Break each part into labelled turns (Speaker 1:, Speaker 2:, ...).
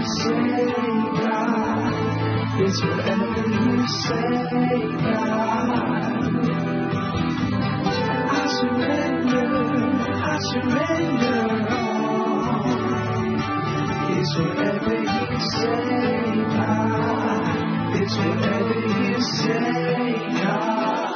Speaker 1: you say, God. It's whatever you say, God. I surrender all. It's whatever you say, God. It's whatever you say, God.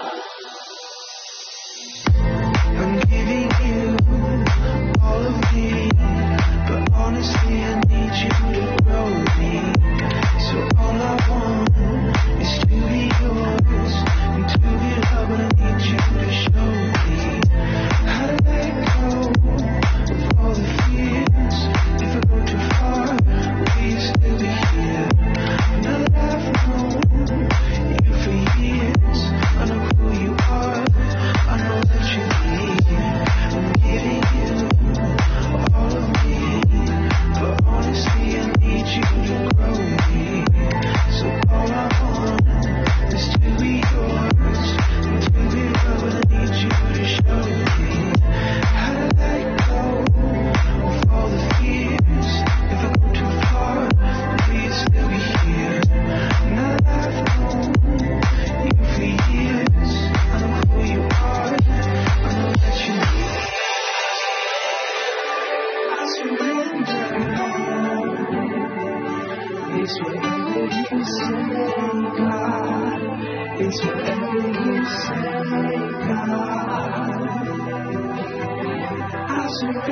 Speaker 1: I'm giving you all of me, but honestly I need you to grow me. So all I want is to be yours and to be loved, but I need you to show me how to let go of all the fears. If I go too far, will you still be here? Now that I've known you for years, I know who you are, I know that you need. I'm giving you all of me, but honestly I need you to grow me. So all I want is to be yours and to be loved, but I need you to show me how to let go of all the fears. If I go too far, will you still be here? Now that I've known you for years, I know who you are, I know that you need. I surrender. It's whatever you say, God. It's whatever you say, God. I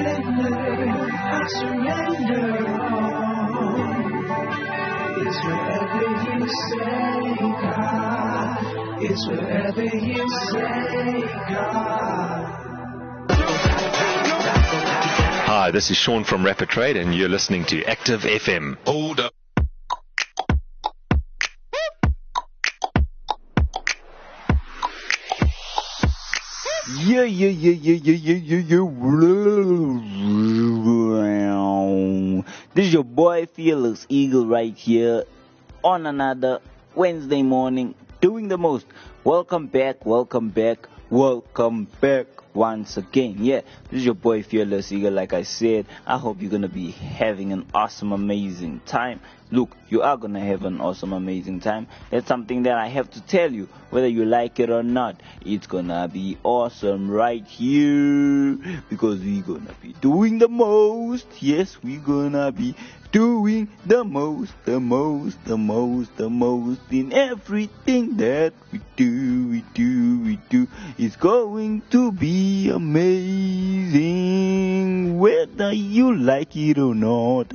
Speaker 1: surrender all. It's whatever you say, God. It's whatever you say, God.
Speaker 2: Hi, this is Sean from Rapid Trade, and you're listening to Active FM. Hold up.
Speaker 3: Yeah. This is your boy Fearless Eagle right here on another Wednesday morning, doing the most. Welcome back once again. Yeah, this is your boy Fearless Eagle. Like I said, I hope you're gonna be having an awesome, amazing time. Look, you are gonna have an awesome, amazing time. That's something that I have to tell you, whether you like it or not. It's gonna be awesome right here, because we're gonna be doing the most. Yes, we're gonna be doing the most in everything that we do. It's going to be amazing, whether you like it or not.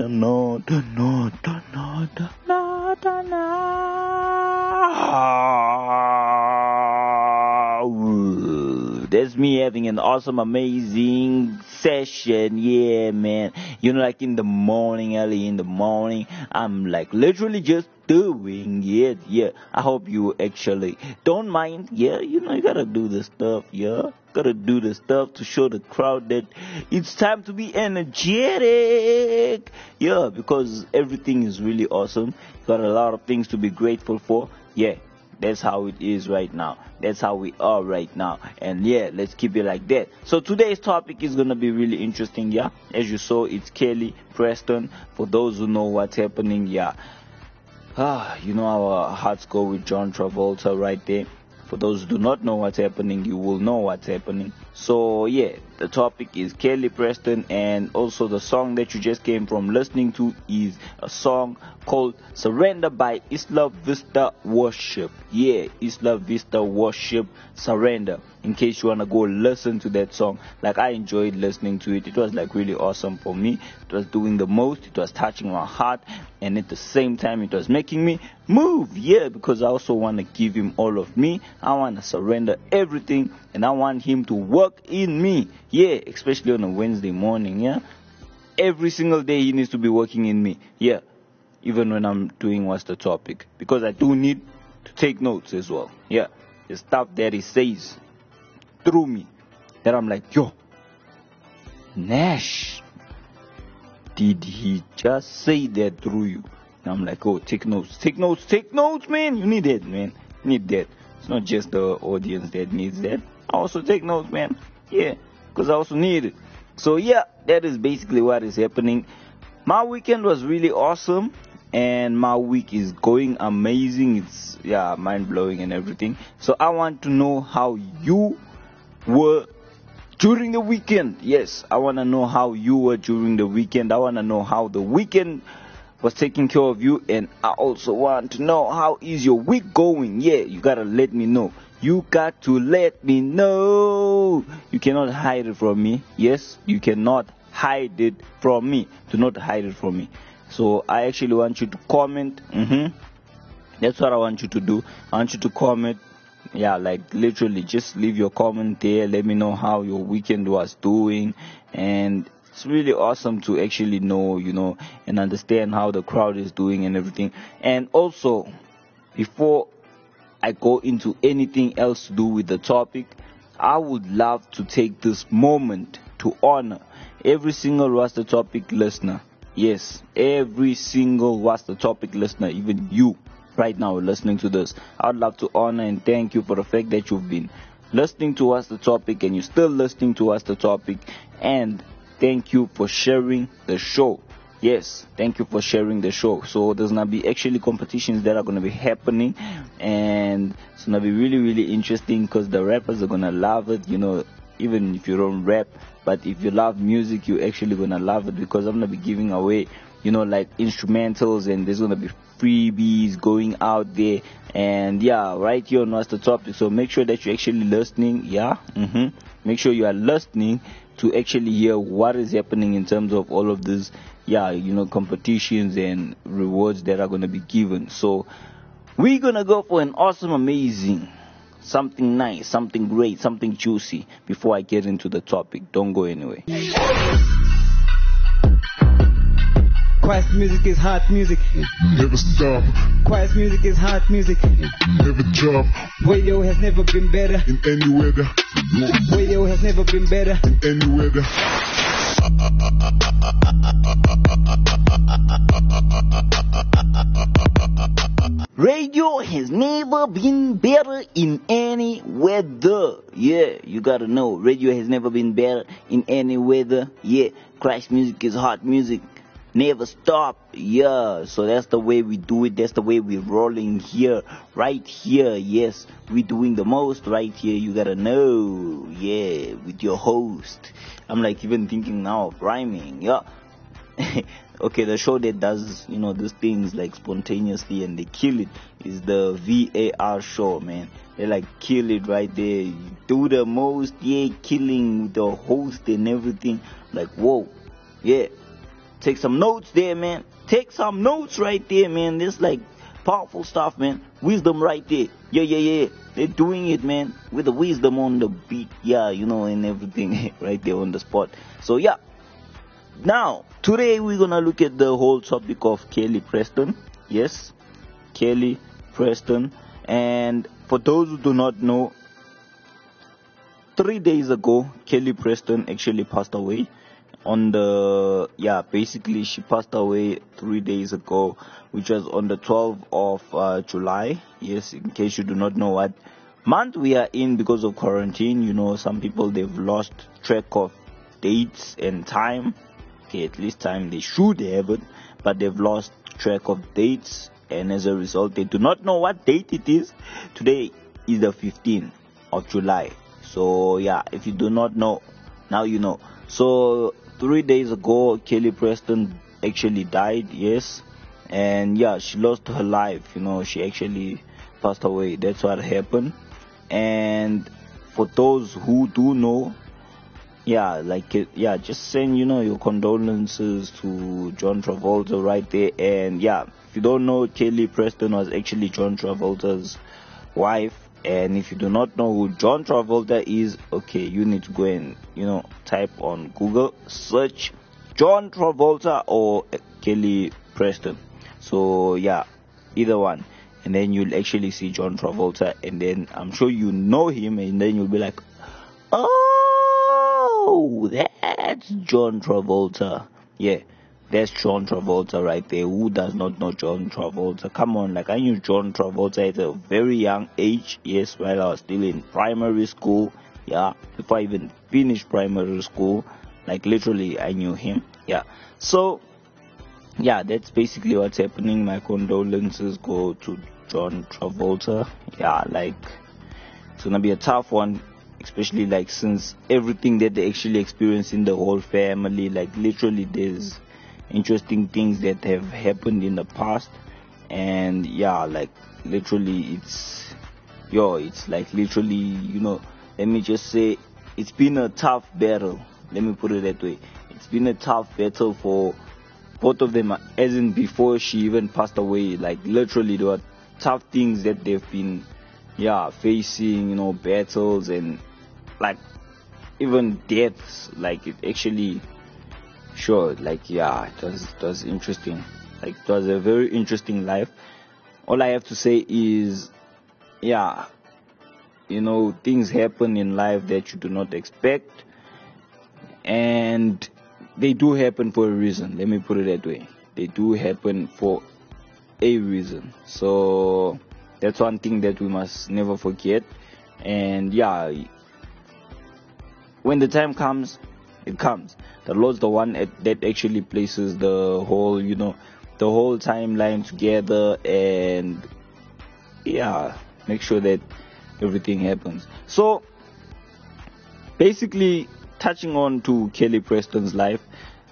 Speaker 3: That's me having an awesome, amazing session. Yeah, man. You know, like in the morning, early in the morning, I'm like literally just doing it. Yeah, I hope you actually don't mind. Yeah, you know, you gotta do the stuff. Yeah, gotta do the stuff to show the crowd that it's time to be energetic. Yeah, because everything is really awesome. Got a lot of things to be grateful for. Yeah, that's how it is right now. That's how we are right now. And yeah, let's keep it like that. So today's topic is going to be really interesting. Yeah, as you saw, it's Kelly Preston. For those who know what's happening, yeah. You know, our hearts go with John Travolta right there. For those who do not know what's happening, you will know what's happening. So yeah, the topic is Kelly Preston, and also the song that you just came from listening to is a song called Surrender by Isla Vista Worship. Yeah, Isla Vista Worship, Surrender. In case you want to go listen to that song, like I enjoyed listening to it. It was like really awesome for me. It was doing the most. It was touching my heart, and at the same time it was making me move. Yeah, because I also want to give him all of me. I want to surrender everything, and I want him to work in me. Yeah, especially on a Wednesday morning. Yeah, every single day he needs to be working in me. Yeah, even when I'm doing what's the topic, because I do need to take notes as well. Yeah, the stuff that he says through me, that I'm like, yo, Nash, did he just say that through you? And I'm like, oh, take notes, man. You need that, man. You need that. It's not just the audience that needs that. I also take notes, man. Yeah, because I also need it. So yeah, that is basically what is happening. My weekend was really awesome, and my week is going amazing. It's mind blowing and everything. So I want to know how you were during the weekend. Yes, I want to know how you were during the weekend. I want to know how the weekend was taking care of you, and I also want to know how is your week going. Yeah, you gotta let me know. You got to let me know. You cannot hide it from me. Yes, you cannot hide it from me. Do not hide it from me. So I actually want you to comment. That's what I want you to do. I want you to comment. Yeah, like literally just leave your comment there. Let me know how your weekend was doing. And it's really awesome to actually know, and understand how the crowd is doing and everything. And also, before I go into anything else to do with the topic, I would love to take this moment to honor every single What's the Topic listener. Yes, every single What's the Topic listener, even you right now listening to this. I'd love to honor and thank you for the fact that you've been listening to What's the Topic, and you're still listening to What's the Topic. And thank you for sharing the show. Yes, thank you for sharing the show. So there's gonna be actually competitions that are gonna be happening, and it's gonna be really, really interesting because the rappers are gonna love it. Even if you don't rap, but if you love music, you're actually gonna love it, because I'm gonna be giving away, like instrumentals, and there's gonna be freebies going out there, and right here on What's the Topic. So make sure that you're actually listening. Make sure you are listening to actually hear what is happening in terms of all of this, competitions and rewards that are going to be given. So we're going to go for an awesome, amazing, something nice, something great, something juicy before I get into the topic. Don't go anywhere.
Speaker 4: Quiet music is hot music.
Speaker 5: Never stop.
Speaker 4: Quiet music is hot music.
Speaker 5: Never drop.
Speaker 4: Radio has never been better.
Speaker 5: In any weather.
Speaker 4: Radio has never been better.
Speaker 5: In any weather.
Speaker 3: Radio has never been better in any weather. Yeah, you gotta know. Radio has never been better in any weather. Yeah, Christ music is hot music. Never stop. Yeah, so that's the way we do it. That's the way we're rolling here, right here. Yes, we're doing the most right here. You gotta know. Yeah, with your host. I'm like even thinking now of rhyming. Yeah. Okay, the show that does, these things like spontaneously and they kill it is the VAR show, man. They like kill it right there. You do the most, killing with the host and everything. Like, whoa, yeah. Take some notes there, man. Take some notes right there, man. This like powerful stuff, man. Wisdom right there. Yeah. They're doing it, man. With the wisdom on the beat. Yeah, and everything right there on the spot. So, yeah. Now, today we're going to look at the whole topic of Kelly Preston. Yes, Kelly Preston. And for those who do not know, 3 days ago, Kelly Preston actually passed away. Basically she passed away 3 days ago, which was on the 12th of July. Yes, in case you do not know what month we are in because of quarantine. Some people, they've lost track of dates and time. Okay, at least time they should have it, but they've lost track of dates, and as a result they do not know what date it is. Today is the 15th of July. So if you do not know, now you know. So 3 days ago, Kelly Preston actually died, yes. And she lost her life, she actually passed away. That's what happened. And for those who do know, just send, your condolences to John Travolta right there. And if you don't know, Kelly Preston was actually John Travolta's wife. And if you do not know who John Travolta is, okay, you need to go and, type on Google, search John Travolta or Kelly Preston. So, either one. And then you'll actually see John Travolta. And then I'm sure you know him. And then you'll be like, oh, that's John Travolta. Yeah. That's John Travolta right there. Who does not know John Travolta? Come on, I knew John Travolta at a very young age. Yes, while I was still in primary school. Yeah, before I even finished primary school. Literally, I knew him. Yeah. So, yeah, that's basically what's happening. My condolences go to John Travolta. Yeah, like it's gonna be a tough one, especially like since everything that they actually experience in the whole family, like literally there's interesting things that have happened in the past, and yeah, like literally it's like literally, let me just say it's been a tough battle. Let me put it that way. It's been a tough battle for both of them, as in before she even passed away. Like literally there were tough things that they've been facing, battles and like even deaths. Like it actually like it was interesting. Like it was a very interesting life. All I have to say is things happen in life that you do not expect, and they do happen for a reason. Let me put it that way. They do happen for a reason. So that's one thing that we must never forget. And when the time comes, it comes. The Lord's the one that actually places the whole, the whole timeline together, and make sure that everything happens. So basically, touching on to Kelly Preston's life,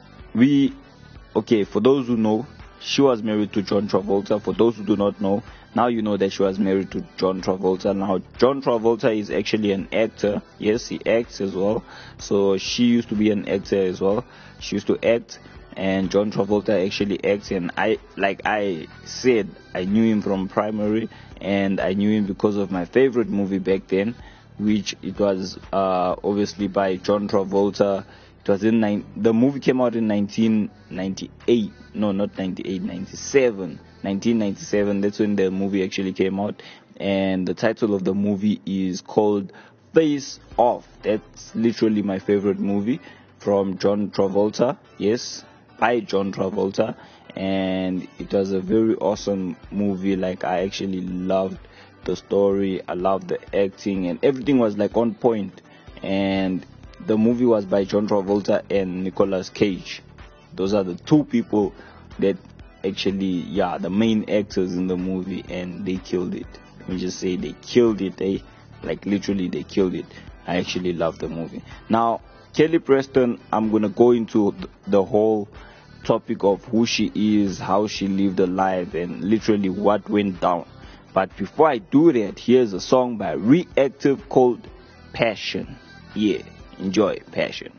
Speaker 3: for those who know, she was married to John Travolta. For those who do not know, now you know that she was married to John Travolta. Now, John Travolta is actually an actor. Yes, he acts as well. So she used to be an actor as well. She used to act, and John Travolta actually acts. And I said, I knew him from primary, and I knew him because of my favorite movie back then, which it was obviously by John Travolta. It was the movie came out in 1998. No, not 98, 97. 1997. That's when the movie actually came out, and the title of the movie is called Face Off. That's literally my favorite movie from John Travolta. Yes, by John Travolta, and it was a very awesome movie. Like I actually loved the story, I loved the acting, and everything was like on point. And the movie was by John Travolta and Nicolas Cage. Those are the two people that actually, the main actors in the movie, and they killed it. Let me just say they killed it. Like literally they killed it. I actually love the movie. Now, Kelly Preston, I'm gonna go into the whole topic of who she is, how she lived her life, and literally what went down. But before I do that, here's a song by Reactive called Passion. Yeah, enjoy Passion.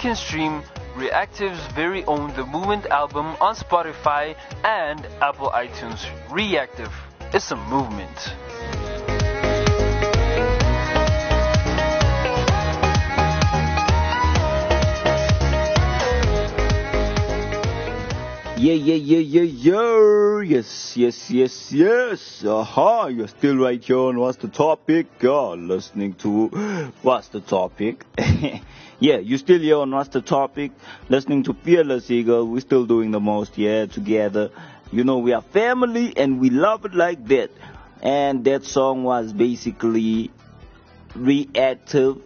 Speaker 6: can stream Reactive's very own The Movement album on Spotify and Apple iTunes. Reactive is a movement.
Speaker 3: Yeah. Yes. Aha, you're still right here on What's the Topic? You're listening to What's the Topic? Yeah, you're still here on What's the Topic? Listening to Fearless Eagle. We're still doing the most, yeah, together. You know, we are family and we love it like that. And that song was basically Reactive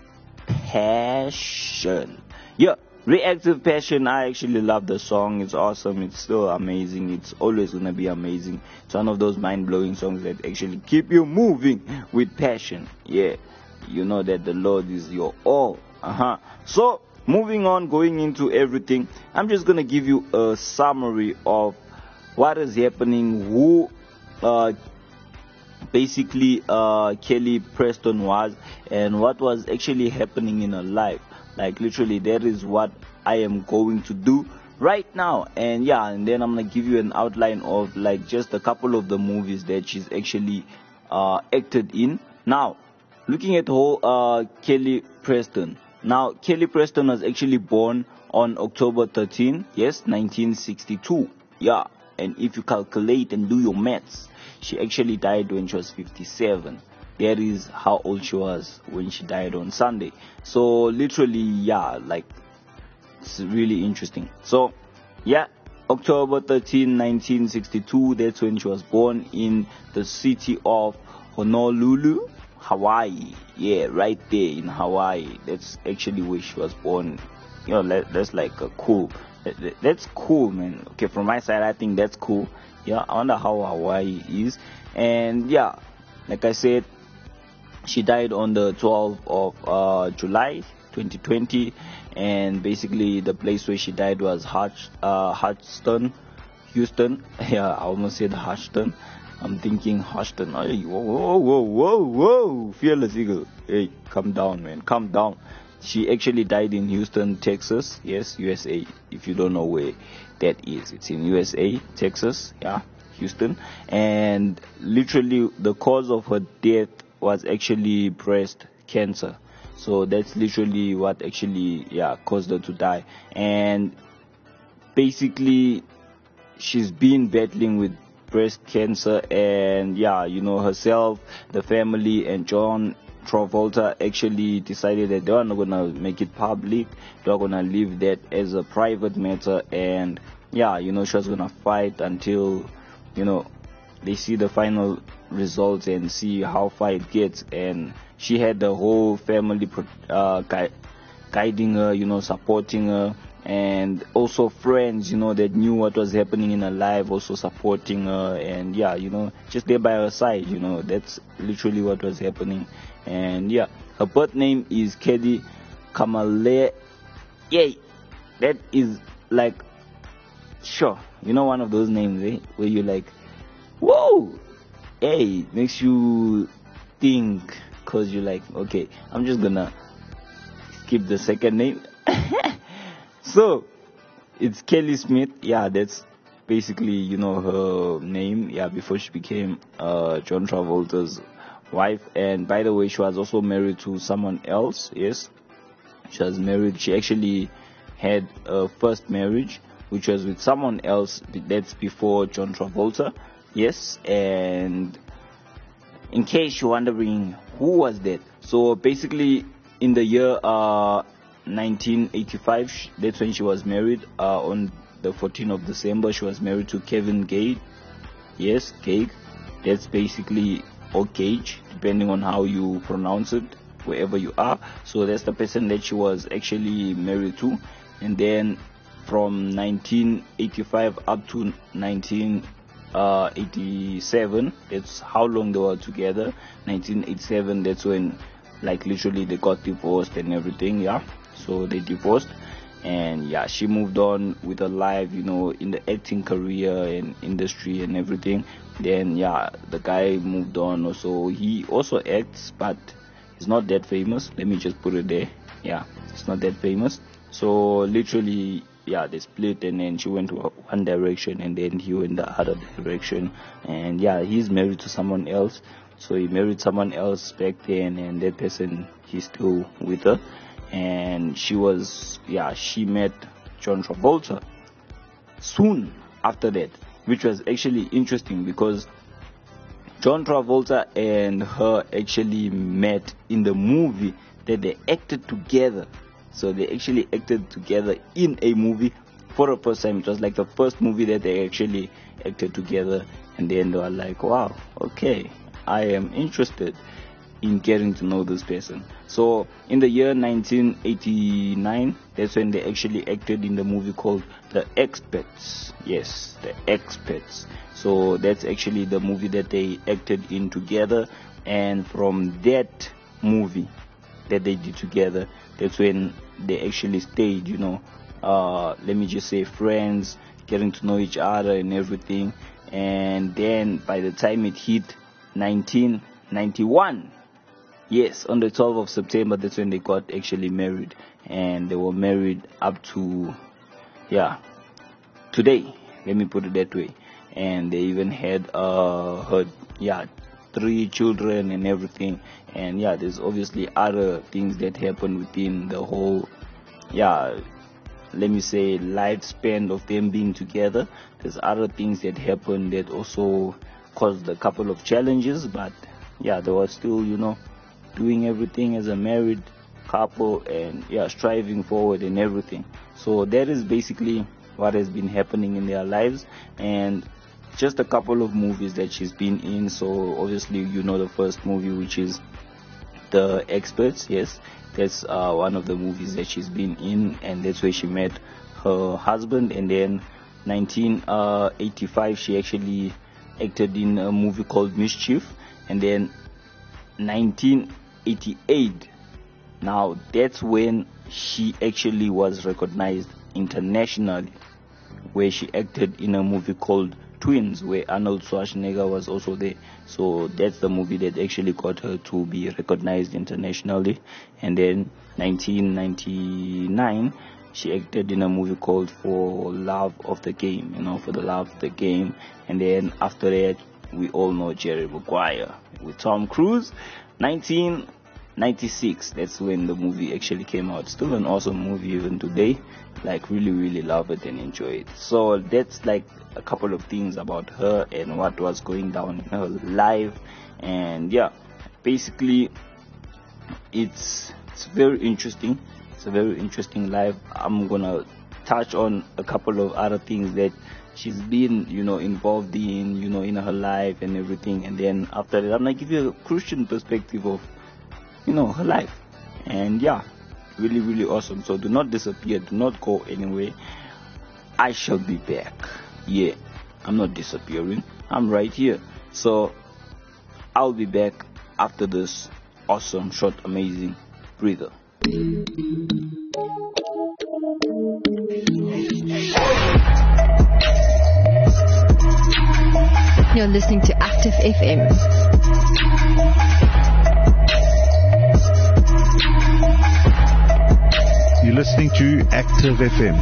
Speaker 3: Passion. Yeah. Reactive Passion, I actually love the song. It's awesome. It's still amazing. It's always going to be amazing. It's one of those mind-blowing songs that actually keep you moving with passion. Yeah, you know that the Lord is your all. So, moving on, going into everything, I'm just going to give you a summary of what is happening, who basically Kelly Preston was, and what was actually happening in her life. Like literally, that is what I am going to do right now. And yeah, and then I'm gonna give you an outline of like just a couple of the movies that she's actually acted in. Now, looking at whole Kelly Preston. Now, Kelly Preston was actually born on October 13, yes, 1962. Yeah, and if you calculate and do your maths, she actually died when she was 57. That is how old she was when she died on Sunday. So literally, yeah, like it's really interesting. So yeah, October 13, 1962, that's when she was born in the city of Honolulu, Hawaii. Yeah, right there in Hawaii. That's actually where she was born. You know, that's like a cool. That's cool, man. Okay, from my side, I think that's cool. Yeah, I wonder how Hawaii is. And yeah, like I said, she died on the 12th of July 2020, and basically the place where she died was Houston. Yeah, I almost said Houston. I'm thinking Houston. Hey, whoa, Fearless Eagle. Hey, calm down, man, calm down. She actually died in Houston, Texas. Yes, USA. If you don't know where that is, it's in USA, Texas. Yeah, Houston. And literally the cause of her death was actually breast cancer. So that's literally what actually caused her to die. And basically she's been battling with breast cancer, and you know, herself, the family, and John Travolta actually decided that they were not gonna make it public. They were gonna leave that as a private matter, and you know, she was gonna fight until, you know, they see the final results and see how far it gets. And she had the whole family guiding her, you know, supporting her, and also friends, you know, that knew what was happening in her life, also supporting her, and you know, just there by her side. You know, that's literally what was happening. And her birth name is Kelly Kamale. Yay, that is like, sure, you know, one of those names, where you're like, whoa, hey, makes you think, cause you're like, okay, I'm just gonna skip the second name. So it's Kelly Smith. Yeah, that's basically, you know, her name. Yeah, before she became John Travolta's wife. And by the way, she was also married to someone else. Yes, she was married. She actually had a first marriage, which was with someone else. That's before John Travolta. Yes, and in case you're wondering who was that, so basically in the year 1985, that's when she was married. On the 14th of December, she was married to Kevin Gage. Yes, Gage. That's basically, or Gage, depending on how you pronounce it, wherever you are. So that's the person that she was actually married to. And then from 1985 up to 1987, that's how long they were together. 1987, that's when, like, literally they got divorced and everything. So they divorced, and she moved on with her life, you know, in the acting career and industry and everything. Then the guy moved on also. He also acts, but he's not that famous. Let me just put it there. He's not that famous. So literally, yeah, they split, and then she went to one direction, and then he went the other direction. And yeah, he's married to someone else. So he married someone else back then, and that person, he's still with her. And she met John Travolta soon after that, which was actually interesting because John Travolta and her actually met in the movie that they acted together. So they actually acted together in a movie for the first time. It was like the first movie that they actually acted together, and then they were like, wow, okay, I am interested in getting to know this person. So in the year 1989, that's when they actually acted in the movie called The Experts. Yes, The Experts. So that's actually the movie that they acted in together, and from that movie that they did together, that's when they actually stayed, let me just say friends, getting to know each other and everything. And then by the time it hit 1991, yes, on the 12th of September, that's when they got actually married. And they were married up to, today, let me put it that way. And they even had, 3 children and everything. And yeah, there's obviously other things that happen within the whole, let me say, lifespan of them being together. There's other things that happen that also caused a couple of challenges, but yeah, they were still, doing everything as a married couple, and striving forward and everything. So that is basically what has been happening in their lives. And just a couple of movies that she's been in. So obviously the first movie, which is The Experts. Yes, that's one of the movies that she's been in, and that's where she met her husband. And then 1985 she actually acted in a movie called Mischief. And then 1988, now that's when she actually was recognized internationally, where she acted in a movie called Twins, where Arnold Schwarzenegger was also there. So that's the movie that actually got her to be recognized internationally. And then 1999 she acted in a movie called For Love of the Game, For the Love of the Game. And then after that, we all know Jerry Maguire with Tom Cruise. 1996, that's when the movie actually came out. Still an awesome movie even today. Like, really, really love it and enjoy it. So that's like a couple of things about her and what was going down in her life. And basically it's very interesting. It's a very interesting life. I'm gonna touch on a couple of other things that she's been, involved in, in her life and everything. And then after that, I'm gonna give you a Christian perspective of, her life. And really, really awesome. So do not disappear. Do not go anywhere. I shall be back. Yeah, I'm not disappearing. I'm right here. So I'll be back after this awesome, short, amazing breather.
Speaker 7: You're listening to Active FM.
Speaker 8: You're listening to Active FM.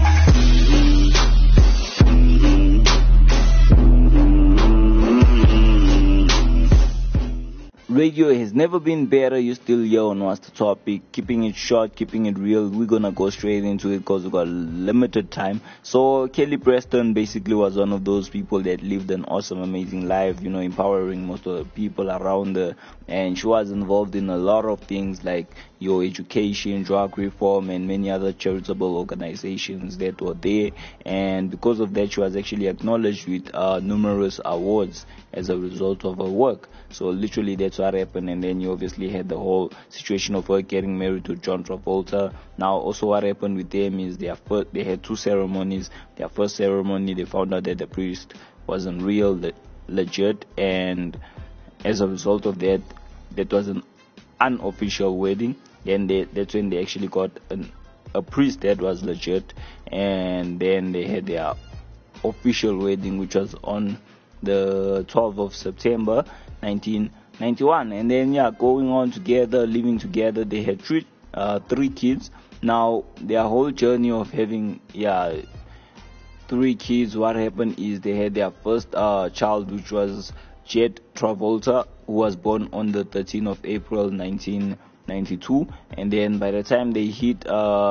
Speaker 3: Radio has never been better. You're still here on What's the Topic. Keeping it short, keeping it real. We're gonna go straight into it because we got limited time. So Kelly Preston basically was one of those people that lived an awesome, amazing life, empowering most of the people around her. And she was involved in a lot of things like your education, drug reform, and many other charitable organizations that were there. And because of that, she was actually acknowledged with numerous awards as a result of her work. So literally that's what happened. And then you obviously had the whole situation of her getting married to John Travolta. Now also what happened with them is they had 2 ceremonies. Their first ceremony, they found out that the priest wasn't real, legit, and as a result of that, that was an unofficial wedding. Then that's when they actually got a priest that was legit, and then they had their official wedding, which was on the 12th of September 1991. And then going on together, living together. They had 3 kids. Now, their whole journey of having, 3 kids, what happened is they had their first child, which was Jet Travolta, who was born on the 13th of April 1992. And then by the time they hit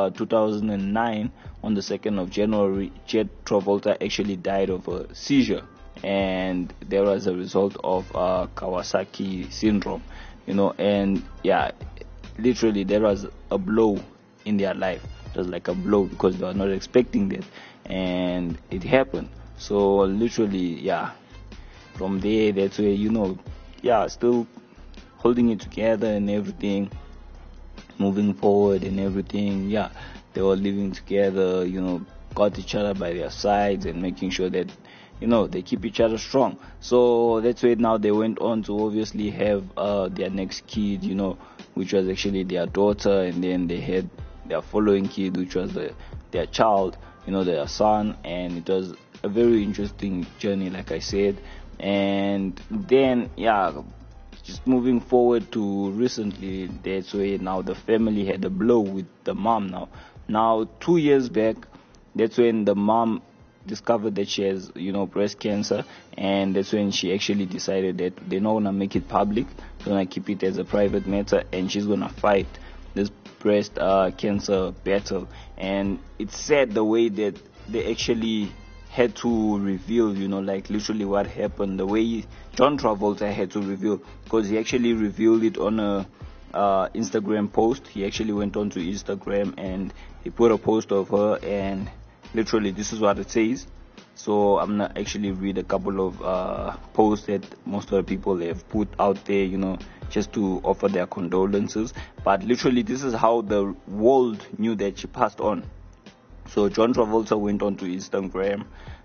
Speaker 3: 2009, on the 2nd of January, Jet Travolta actually died of a seizure. And there was a result of Kawasaki syndrome, and literally there was a blow in their life. It was like a blow because they were not expecting that, and it happened. So literally, from there, that's where, still holding it together and everything, moving forward and everything. They were living together, got each other by their sides and making sure that they keep each other strong. So that's why now they went on to obviously have their next kid, which was actually their daughter, and then they had their following kid, which was their child, their son, and it was a very interesting journey, like I said. And then, just moving forward to recently, that's where now the family had a blow with the mom Now, 2 years back, that's when the mom discovered that she has, breast cancer, and that's when she actually decided that they're not gonna make it public, they're gonna keep it as a private matter, and she's gonna fight this breast cancer battle. And it's sad the way that they actually had to reveal, like literally what happened, the way John Travolta had to reveal, because he actually revealed it on a Instagram post. He actually went on to Instagram and he put a post of her, and literally this is what it says. So I'm gonna actually read a couple of posts that most of the people have put out there, just to offer their condolences. But literally this is how the world knew that she passed on. So John Travolta went on to Instagram,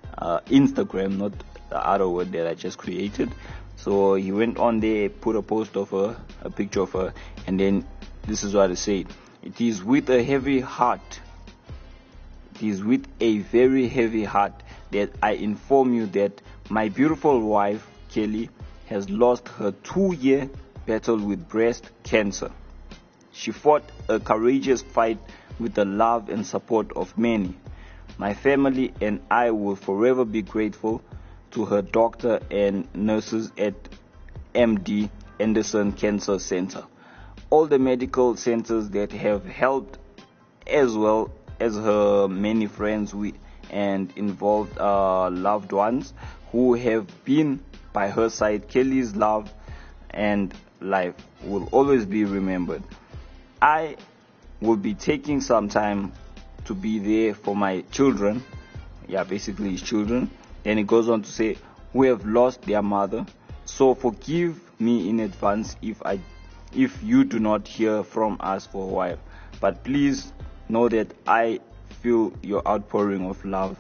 Speaker 3: not the other word that I just created. So he went on there, put a post of her, a picture of her, and then this is what it said. It is with a heavy heart. It is with a very heavy heart that I inform you that my beautiful wife, Kelly, has lost her 2-year battle with breast cancer. She fought a courageous fight with the love and support of many. My family and I will forever be grateful to her doctor and nurses at MD Anderson Cancer Center, all the medical centers that have helped, as well as her many friends and involved loved ones who have been by her side. Kelly's love and life will always be remembered. I will be taking some time to be there for my children, basically his children. And it goes on to say, who have lost their mother. So forgive me in advance if you do not hear from us for a while. But please know that I feel your outpouring of love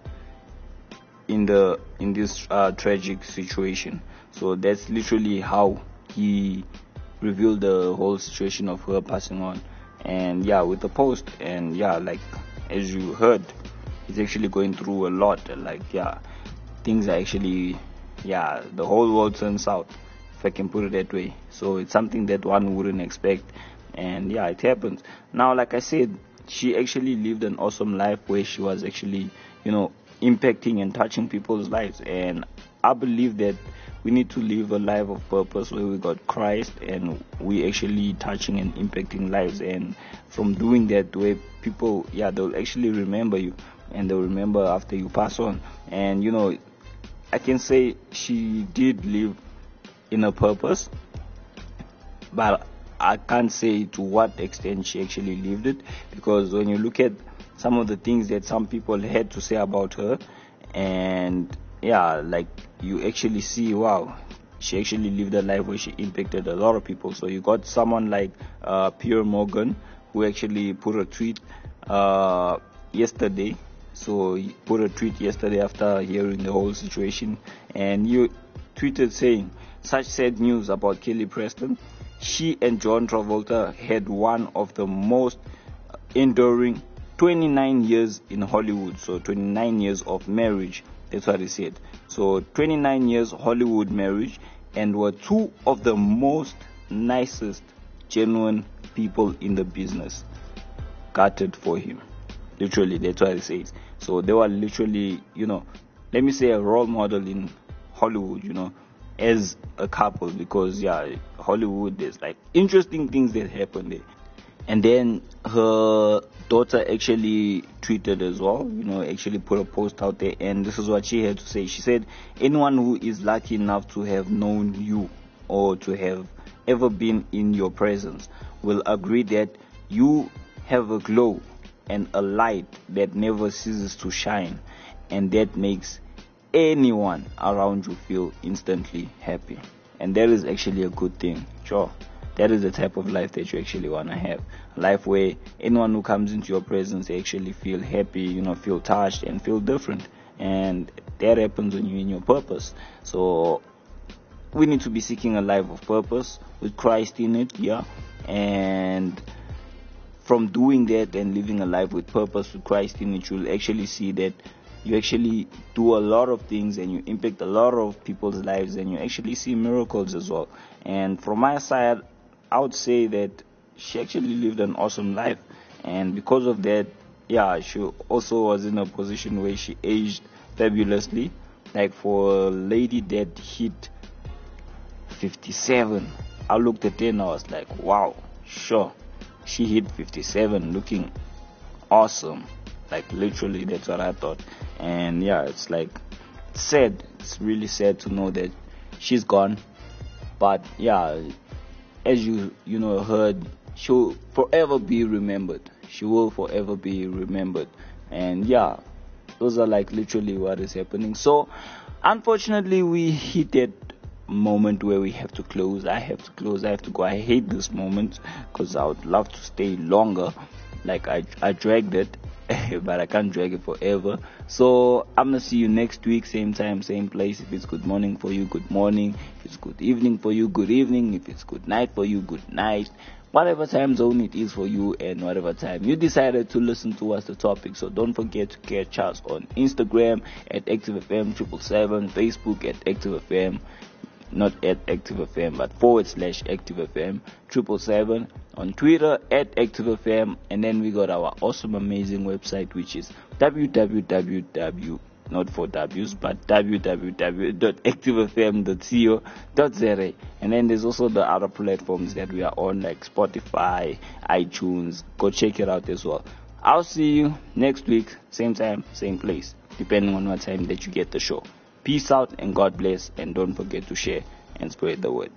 Speaker 3: in this tragic situation. So that's literally how he revealed the whole situation of her passing on. And with the post, and like as you heard, he's actually going through a lot. Things are actually, the whole world turns out, if I can put it that way. So it's something that one wouldn't expect, and it happens. Now, like I said, she actually lived an awesome life where she was actually, impacting and touching people's lives. And I believe that we need to live a life of purpose where we got Christ and we actually touching and impacting lives. And from doing that, where people, they'll actually remember you, and they'll remember after you pass on. And I can say she did live in a purpose, but I can't say to what extent she actually lived it, because when you look at some of the things that some people had to say about her, and you actually see, wow, she actually lived a life where she impacted a lot of people. So you got someone like Pierre Morgan, who actually put a tweet yesterday. So he put a tweet yesterday after hearing the whole situation, and you tweeted saying, such sad news about Kelly Preston. She and John Travolta had one of the most enduring 29 years in Hollywood. So 29 years of marriage, that's what he said. So 29 years Hollywood marriage, and were two of the most nicest, genuine people in the business. gutted for him. Literally, that's what it says. So they were literally, let me say a role model in Hollywood, as a couple, because Hollywood, there's like interesting things that happen there. And then her daughter actually tweeted as well, actually put a post out there, and this is what she had to say. She said, anyone who is lucky enough to have known you or to have ever been in your presence will agree that you have a glow and a light that never ceases to shine, and that makes anyone around you feel instantly happy. And that is actually a good thing. Sure, that is the type of life that you actually want to have. A life where anyone who comes into your presence actually feel happy, feel touched and feel different. And that happens when you're in your purpose. So we need to be seeking a life of purpose with Christ in it, and from doing that and living a life with purpose with Christ in it, you'll actually see that you actually do a lot of things and you impact a lot of people's lives, and you actually see miracles as well. And from my side, I would say that she actually lived an awesome life, and because of that, she also was in a position where she aged fabulously. Like for a lady that hit 57, I looked at her and I was like, wow, sure, she hit 57 looking awesome. Like literally, that's what I thought. And it's like sad. It's really sad to know that she's gone. But as you heard, she'll forever be remembered. She will forever be remembered. And those are like literally what is happening. So unfortunately, we hit that moment where we have to close. I have to close. I have to go. I hate this moment because I would love to stay longer. Like I dragged it, but I can't drag it forever. So I'm gonna see you next week, same time, same place. If it's good morning for you, good morning. If it's good evening for you, good evening. If it's good night for you, good night. Whatever time zone it is for you and whatever time you decided to listen to us, the topic. So don't forget to catch us on Instagram at ActiveFM777, Facebook at ActiveFM, not at ActiveFM, but /ActiveFM777, on Twitter at ActiveFM, and then we got our awesome, amazing website, which is www, not for W's, but www.activefm.co.za. And then there's also the other platforms that we are on, like Spotify, iTunes. Go check it out as well. I'll see you next week, same time, same place, depending on what time that you get the show. Peace out and God bless, and don't forget to share and spread the word.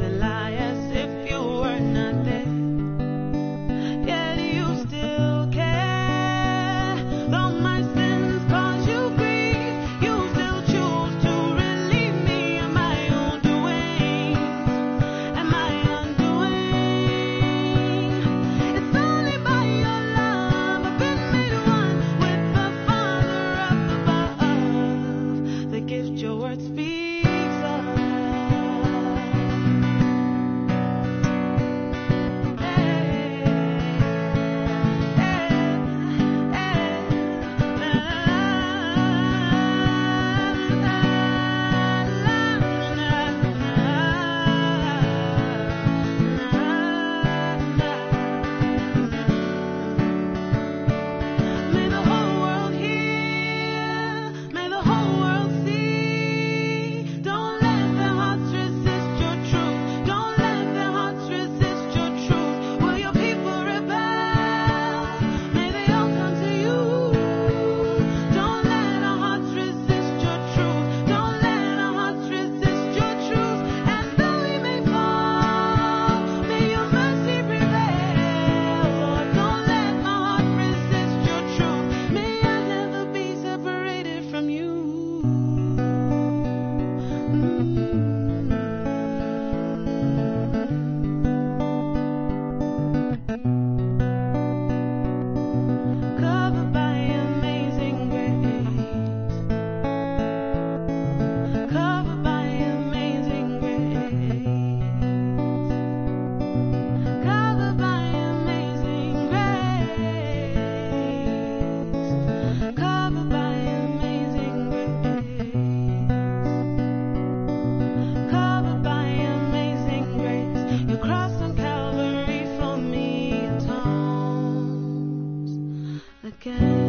Speaker 1: Still care.
Speaker 9: again.